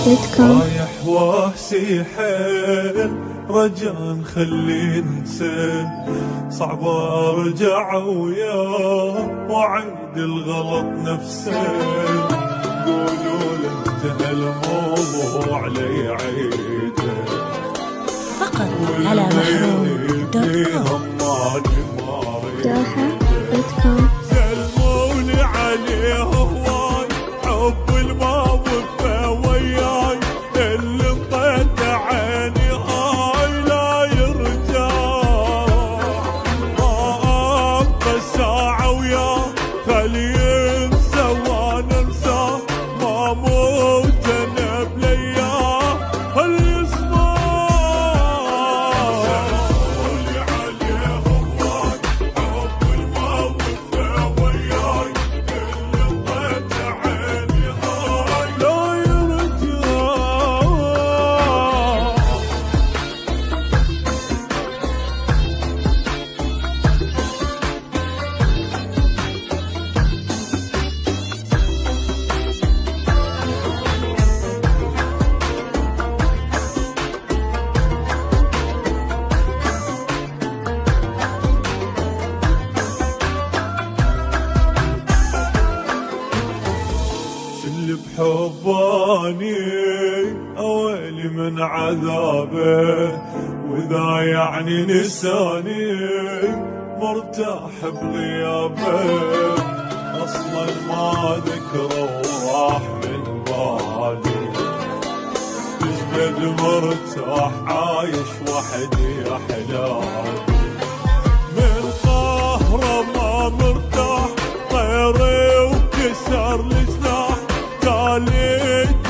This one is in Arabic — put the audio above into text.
رايح واسي حيل رجاء خلي ننسى، صعب ارجع وياه واعيد الغلط نفسه. قولوا له انتهى الموضوع لا يعيده، فقط على محروم دوحة.com. سلموني عليه هواي حب الموقف وياي، اللي انطيت عيني هاي لا يرجع. ما ابقى ساعة وياه خلي ينسى وانا انساه، ما موت انا بلياه هل يسمع. سلموني عليه هواي حب الموقف وياي، اللي انطيت عيني هاي لا يرجع. اللي بحباني اويلي من عذابه، واذا يعني نساني مرتاح بغيابه. اصلا ما ذكره وراح من بالي، قد مرتاح عايش وحدي احلامي. من قهره ما مرتاح طيري وكسر الجناح، قال لي